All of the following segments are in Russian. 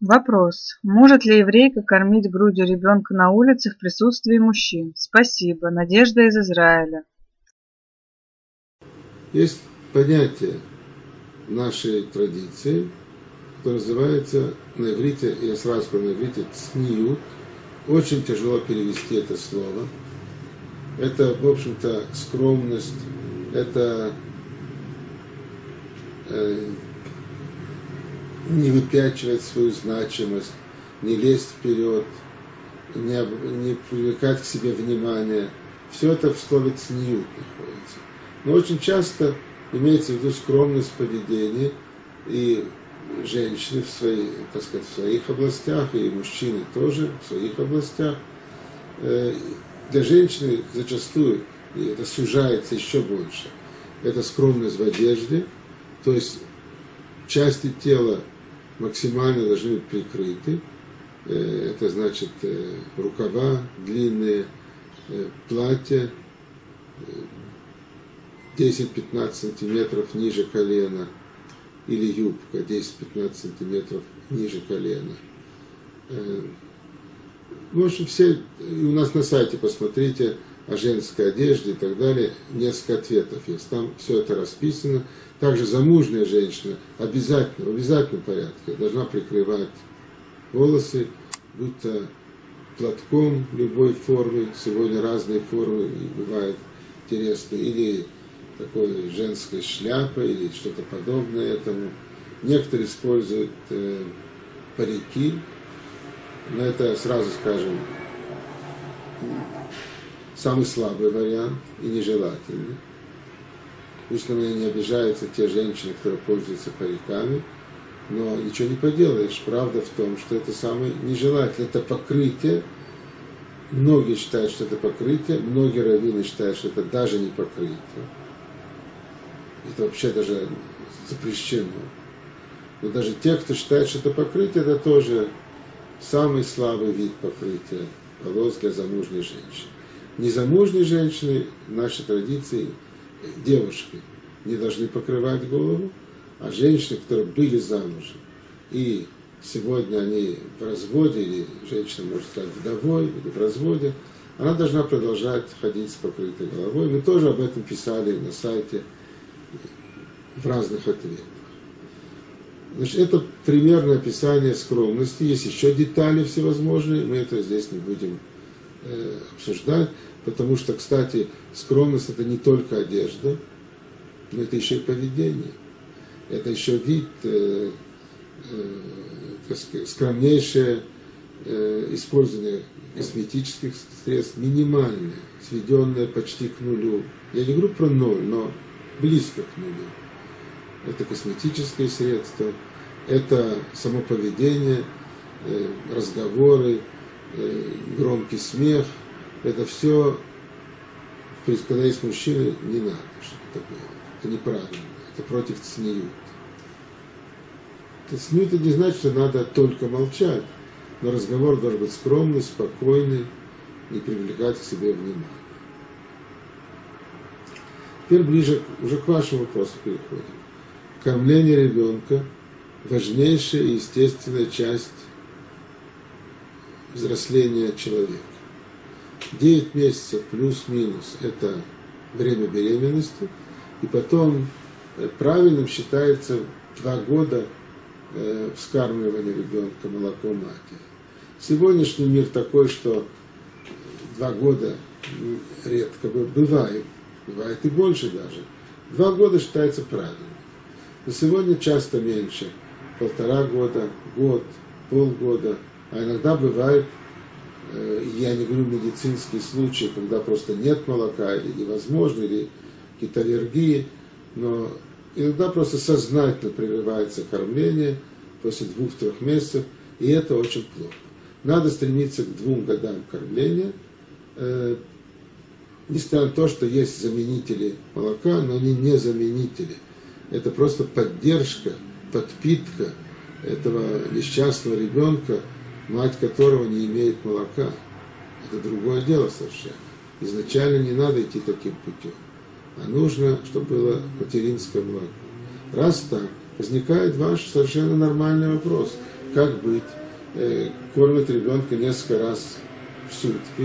Вопрос. Может ли еврейка кормить грудью ребенка на улице в присутствии мужчин? Спасибо. Надежда из Израиля. Есть понятие нашей традиции, которое называется на иврите, я сразу скажу на иврите, цниют. Очень тяжело перевести это слово. Это, в общем-то, скромность, это не выпячивать свою значимость, не лезть вперед, не привлекать к себе внимание. Все это в слове цниют находится. Но очень часто имеется в виду скромность в поведении, и женщины в своих областях, и мужчины тоже в своих областях. Для женщины зачастую, и это сужается еще больше, это скромность в одежде, то есть части тела максимально должны быть прикрыты. Это значит рукава длинные, платья 10-15 сантиметров ниже колена, или юбка 10-15 сантиметров ниже колена. В общем, у нас на сайте посмотрите о женской одежде и так далее, несколько ответов есть. Там все это расписано. Также замужняя женщина в обязательном порядке должна прикрывать волосы, будто платком любой формы, сегодня разные формы бывают интересные, или такой женской шляпой, или что-то подобное этому. Некоторые используют парики, но это, сразу скажем, самый слабый вариант и нежелательный. Пусть на меня не обижаются те женщины, которые пользуются париками, но ничего не поделаешь. Правда в том, что это самое нежелательное. Это покрытие. Многие считают, что это покрытие, многие раввины считают, что это даже не покрытие. Это вообще даже запрещено. Но даже те, кто считает, что это покрытие, это тоже самый слабый вид покрытия волос для замужней женщины. Незамужние женщины в нашей традиции, девушки, не должны покрывать голову, а женщины, которые были замужем, и сегодня они в разводе, или женщина может стать вдовой, или в разводе, она должна продолжать ходить с покрытой головой. Мы тоже об этом писали на сайте в разных ответах. Значит, это примерное описание скромности. Есть еще детали всевозможные, мы это здесь не будем обсуждать, потому что, кстати, скромность это не только одежда, но это еще и поведение. Это еще вид, скромнейшее использование косметических средств, минимальное, сведенное почти к нулю. Я не говорю про ноль, но близко к нулю. Это косметические средства, это само поведение, разговоры, громкий смех. Это все, когда есть мужчины, не надо, чтобы это было. Это неправильно, это против цниют. Цниют это не значит, что надо только молчать, но разговор должен быть скромный, спокойный, не привлекать к себе внимания. Теперь ближе уже к вашему вопросу переходим. Кормление ребенка – важнейшая и естественная часть взросления человека. 9 месяцев плюс-минус – это время беременности, и потом правильным считается 2 года вскармливания ребенка молоком матери. Сегодняшний мир такой, что 2 года редко бывает и больше даже. 2 года считается правильным. Но сегодня часто меньше, 1,5 года, год, полгода, а иногда бывает, я не говорю медицинские случаи, когда просто нет молока, или невозможно, или какие-то аллергии, но иногда просто сознательно прерывается кормление после 2-3 месяцев, и это очень плохо. Надо стремиться к 2 годам кормления, несмотря на то, что есть заменители молока, но они не заменители. Это просто поддержка, подпитка этого несчастного ребенка, мать которого не имеет молока. Это другое дело совершенно. Изначально не надо идти таким путем, а нужно, чтобы было материнское молоко. Раз так, возникает ваш совершенно нормальный вопрос. как быть, кормят ребенка несколько раз в сутки.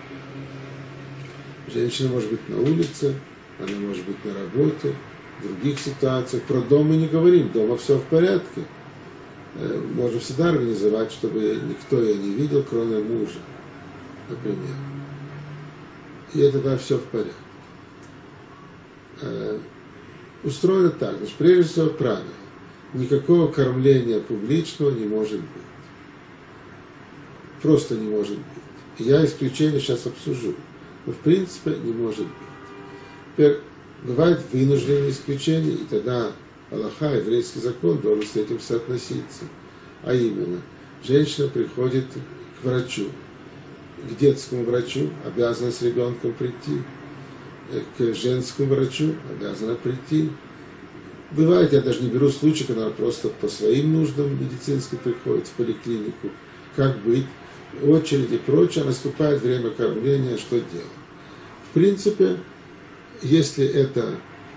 Женщина может быть на улице, она может быть на работе, в других ситуациях. Про дом мы не говорим, дома все в порядке. Можно всегда организовать, чтобы никто ее не видел, кроме мужа, например. И это тогда все в порядке. Устроено так, значит, прежде всего правило. Никакого кормления публичного не может быть. Просто не может быть. Я исключение сейчас обсужу. Но в принципе не может быть. Теперь бывают вынужденные исключения, и тогда Аллаха, еврейский закон, должен с этим соотноситься. А именно, женщина приходит к врачу, к детскому врачу, обязана с ребенком прийти, к женскому врачу обязана прийти. Бывает, я даже не беру случай, когда она просто по своим нуждам медицинским приходит в поликлинику. Как быть? Очереди и прочее, наступает время кормления, что делать? В принципе, если это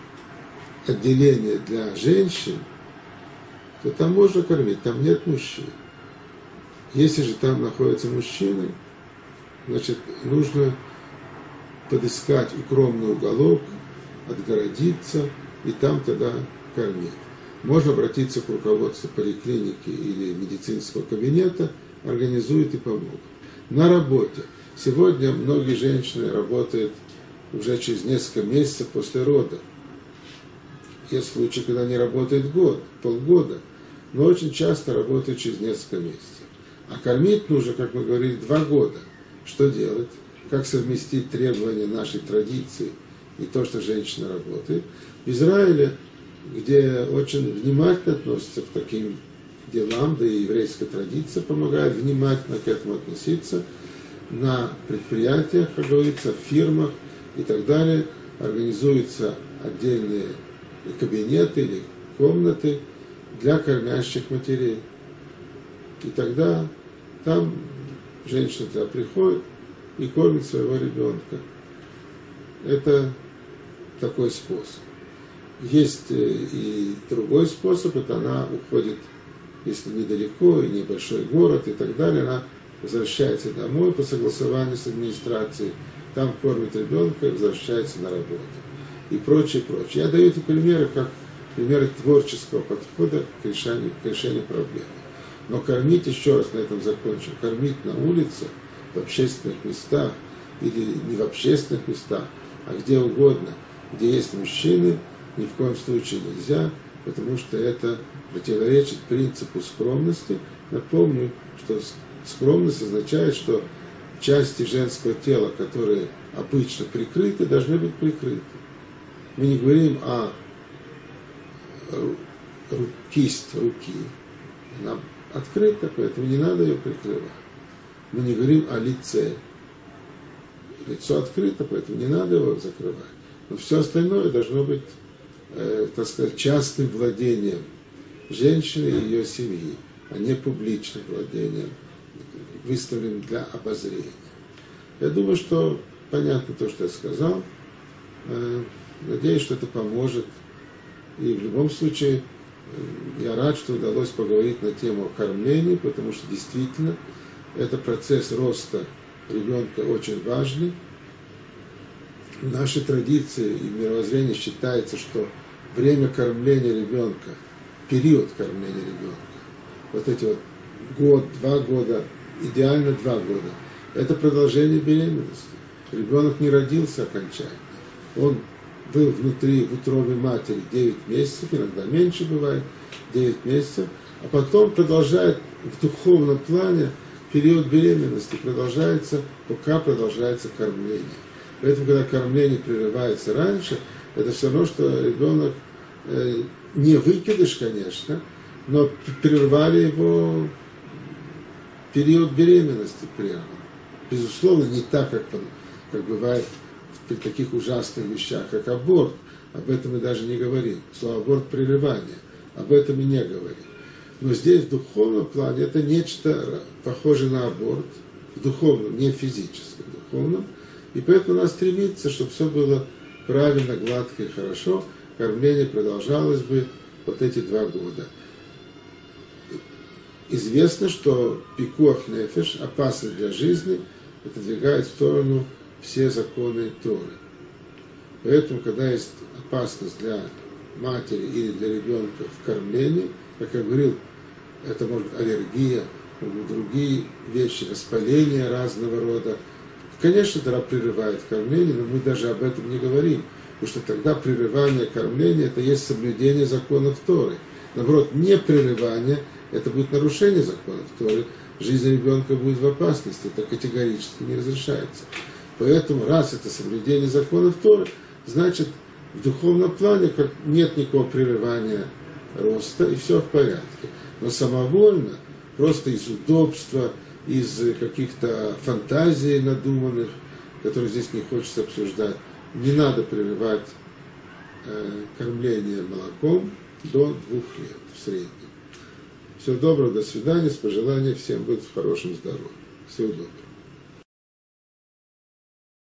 отделение для женщин, то там можно кормить, там нет мужчин. Если же там находятся мужчины, значит, нужно подыскать укромный уголок, отгородиться и там тогда кормить. Можно обратиться к руководству поликлиники или медицинского кабинета, организуют и помогут. На работе. Сегодня многие женщины работают уже через несколько месяцев после родов. Есть случаи, когда они работают год, полгода, но очень часто работают через несколько месяцев. А кормить нужно, как мы говорили, 2 года. Что делать? Как совместить требования нашей традиции и то, что женщина работает? В Израиле, где очень внимательно относятся к таким делам, да и еврейская традиция помогает внимательно к этому относиться, на предприятиях, как говорится, в фирмах и так далее, организуются отдельные кабинеты или комнаты для кормящих матерей. И тогда там женщина туда приходит и кормит своего ребенка. Это такой способ. Есть и другой способ, это она уходит, если недалеко, и небольшой город и так далее, она возвращается домой по согласованию с администрацией, там кормит ребенка и возвращается на работу. И прочее, прочее. Я даю эти примеры как примеры творческого подхода к решению проблемы. Но кормить, еще раз на этом закончу, кормить на улице, в общественных местах, или не в общественных местах, а где угодно, где есть мужчины, ни в коем случае нельзя, потому что это противоречит принципу скромности. Напомню, что скромность означает, что части женского тела, которые обычно прикрыты, должны быть прикрыты. Мы не говорим о кисть руки. Она открыта, поэтому не надо ее прикрывать. Мы не говорим о лице. Лицо открыто, поэтому не надо его закрывать. Но все остальное должно быть, так сказать, частным владением женщины и ее семьи, а не публичным владением, выставленным для обозрения. Я думаю, что понятно то, что я сказал. Надеюсь, что это поможет. И в любом случае, я рад, что удалось поговорить на тему кормления, потому что действительно это процесс роста ребенка очень важный. В нашей традиции и мировоззрении считается, что время кормления ребенка, период кормления ребенка, вот эти вот год, 2 года, идеально 2 года, это продолжение беременности. Ребенок не родился окончательно. Он был внутри, в утробе матери 9 месяцев, иногда меньше бывает, 9 месяцев, а потом продолжает в духовном плане период беременности, продолжается, пока продолжается кормление. Поэтому, когда кормление прерывается раньше, это все равно, что ребенок, не выкидыш, конечно, но прервали его период беременности прямо. Безусловно, не так, как бывает при таких ужасных вещах, как аборт. Об этом мы даже не говорим. Слово аборт – прерывание. Об этом и не говорим. Но здесь в духовном плане это нечто похожее на аборт. В духовном, не физическом, в духовном. И поэтому надо стремиться, чтобы все было правильно, гладко и хорошо. Кормление продолжалось бы вот эти 2 года. известно, что пикуах нефеш, опасность для жизни, отодвигает в сторону все законы Торы. Поэтому, когда есть опасность для матери или для ребенка в кормлении, как я говорил, это может быть аллергия, могут быть другие вещи, воспаления разного рода. Конечно, тогда прерывает кормление, но мы даже об этом не говорим, потому что тогда прерывание кормления – это есть соблюдение законов Торы. Наоборот, не прерывание – это будет нарушение законов Торы, жизнь ребенка будет в опасности, это категорически не разрешается. Поэтому, раз это соблюдение законов Торы, значит, в духовном плане как нет никакого прерывания роста, и все в порядке. Но самовольно, просто из удобства, из каких-то фантазий надуманных, которые здесь не хочется обсуждать, не надо прерывать кормление молоком до 2 лет в среднем. Всего доброго, до свидания, с пожеланием всем быть в хорошем здоровье. Всего доброго.